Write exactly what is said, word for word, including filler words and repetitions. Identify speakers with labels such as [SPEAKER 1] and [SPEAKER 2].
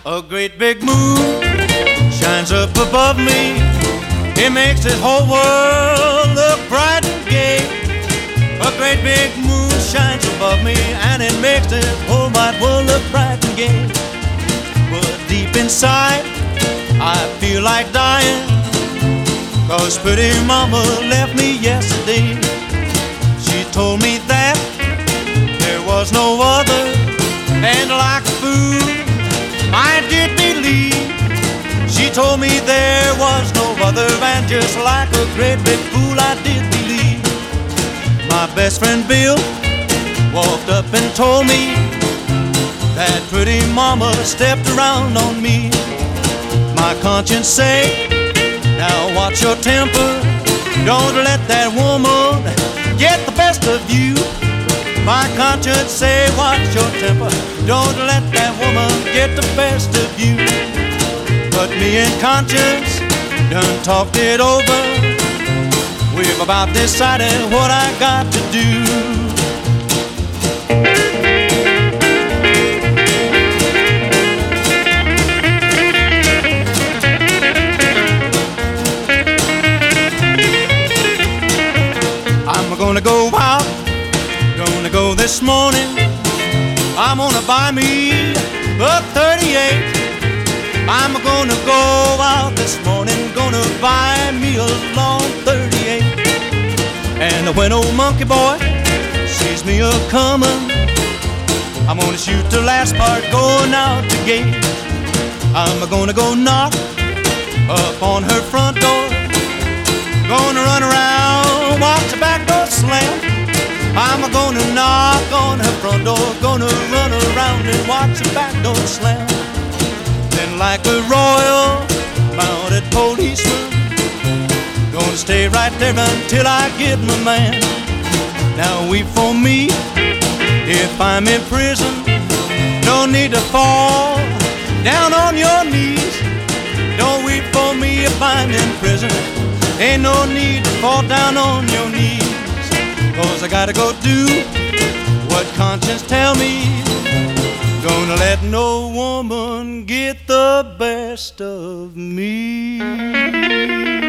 [SPEAKER 1] A great big moon shines up above me. It makes this whole world look bright and gay. A great big moon shines above me, and it makes this whole wide world look bright and gay. But deep inside, I feel like dying, 'cause pretty mama left me yesterday. She told me that there was no other, and like a fool I did believe. She told me there was no other, and just like a great big fool I did believe. My best friend Bill walked up and told me that pretty mama stepped around on me. My conscience say, now watch your temper, don't let that woman get the best of you. My conscience say, watch your temper, don't let that woman get the best of you. But me and conscience done talked it over. We've about decided what I got to do. I'm gonna go out, gonna go this morning. I'm gonna buy me a thirty-eight. I'm gonna go out this morning, gonna buy me a long thirty-eight. And when old monkey boy sees me a-comin', I'm gonna shoot the last part going out the gate. I'm gonna go knock up on her front door, gonna run around, watch the back door slam. I'm gonna knock on her front door, gonna run around and watch the back door slam. Then like a royal mounted policeman, gonna stay right there until I get my man. Now weep for me if I'm in prison, no need to fall down on your knees. Don't weep for me if I'm in prison, ain't no need to fall down on your knees. 'Cause I gotta go do what conscience tell me. Gonna let no woman get the best of me.